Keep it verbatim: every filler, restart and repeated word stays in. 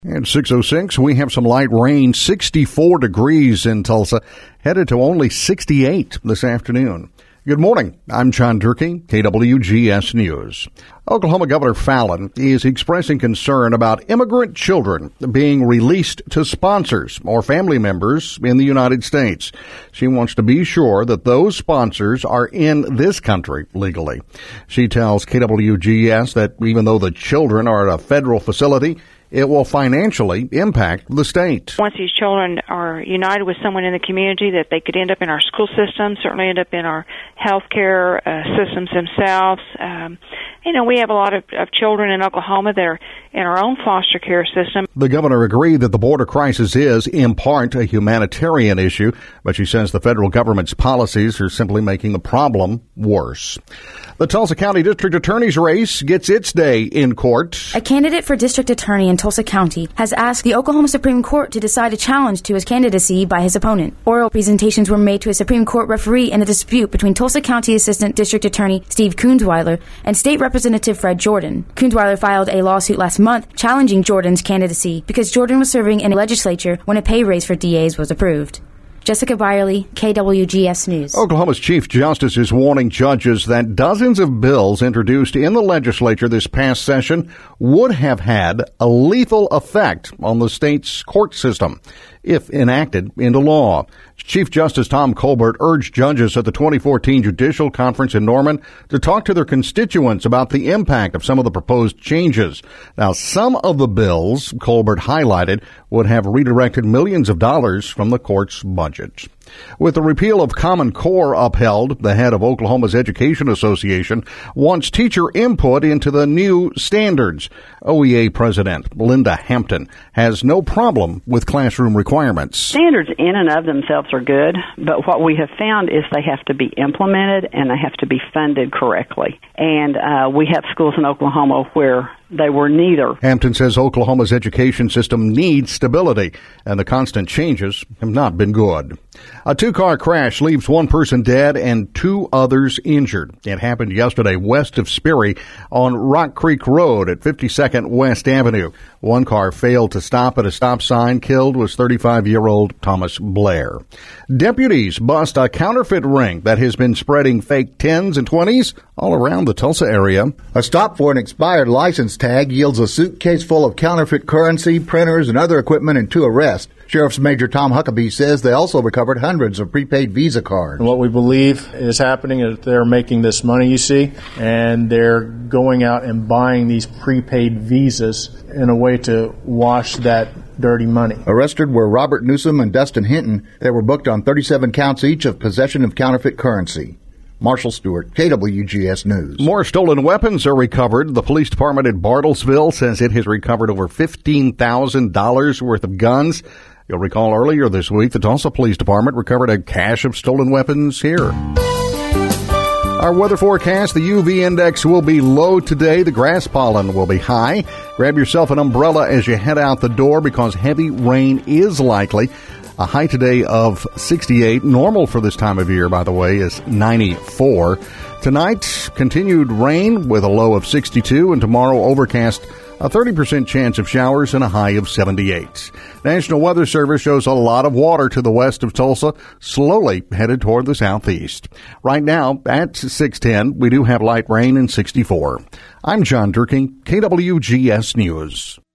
At six oh six, we have some light rain, sixty-four degrees in Tulsa, headed to only sixty-eight this afternoon. Good morning. I'm John Durkee, K W G S News. Oklahoma Governor Fallin is expressing concern about immigrant children being released to sponsors or family members in the United States. She wants to be sure that those sponsors are in this country legally. She tells K W G S that even though the children are at a federal facility, it will financially impact the state. Once these children are united with someone in the community, that they could end up in our school system, certainly end up in our healthcare uh, systems themselves. Um, you know, we have a lot of, of children in Oklahoma that are in our own foster care system. The governor agreed that the border crisis is, in part, a humanitarian issue, but she says the federal government's policies are simply making the problem worse. The Tulsa County District Attorney's race gets its day in court. A candidate for district attorney in Tulsa County has asked the Oklahoma Supreme Court to decide a challenge to his candidacy by his opponent. Oral presentations were made to a Supreme Court referee in a dispute between Tulsa County Assistant District Attorney Steve Kunzweiler and State Representative Fred Jordan. Kunzweiler filed a lawsuit last month challenging Jordan's candidacy because Jordan was serving in a legislature when a pay raise for D As was approved. Jessica Byerly, K W G S News. Oklahoma's Chief Justice is warning judges that dozens of bills introduced in the legislature this past session would have had a lethal effect on the state's court system if enacted into law. Chief Justice Tom Colbert urged judges at the twenty fourteen Judicial Conference in Norman to talk to their constituents about the impact of some of the proposed changes. Now, some of the bills Colbert highlighted would have redirected millions of dollars from the court's budget. With the repeal of Common Core upheld, the head of Oklahoma's Education Association wants teacher input into the new standards. O E A President Linda Hampton has no problem with classroom requirements. Standards in and of themselves are good, but what we have found is they have to be implemented and they have to be funded correctly. And uh, we have schools in Oklahoma where they were neither. Hampton says Oklahoma's education system needs stability, and the constant changes have not been good. A two-car crash leaves one person dead and two others injured. It happened yesterday west of Sperry on Rock Creek Road at fifty-second West Avenue. One car failed to stop at a stop sign. Killed was thirty-five-year-old Thomas Blair. Deputies bust a counterfeit ring that has been spreading fake tens and twenties all around the Tulsa area. A stop for an expired license tag yields a suitcase full of counterfeit currency, printers, and other equipment and two arrests. Sheriff's Major Tom Huckabee says they also recovered hundreds of prepaid Visa cards. And what we believe is happening is they're making this money, you see, and they're going out and buying these prepaid Visas in a way to wash that dirty money. Arrested were Robert Newsom and Dustin Hinton. They were booked on thirty-seven counts each of possession of counterfeit currency. Marshall Stewart, K W G S News. More stolen weapons are recovered. The police department at Bartlesville says it has recovered over fifteen thousand dollars worth of guns. You'll recall earlier this week, the Tulsa Police Department recovered a cache of stolen weapons here. Our weather forecast, the U V index will be low today. The grass pollen will be high. Grab yourself an umbrella as you head out the door because heavy rain is likely. A high today of sixty-eight. Normal for this time of year, by the way, is ninety-four. Tonight, continued rain with a low of sixty-two, and tomorrow overcast, a thirty percent chance of showers and a high of seventy-eight. National Weather Service shows a lot of water to the west of Tulsa, slowly headed toward the southeast. Right now, at six ten, we do have light rain and sixty-four. I'm John Durkee, K W G S News.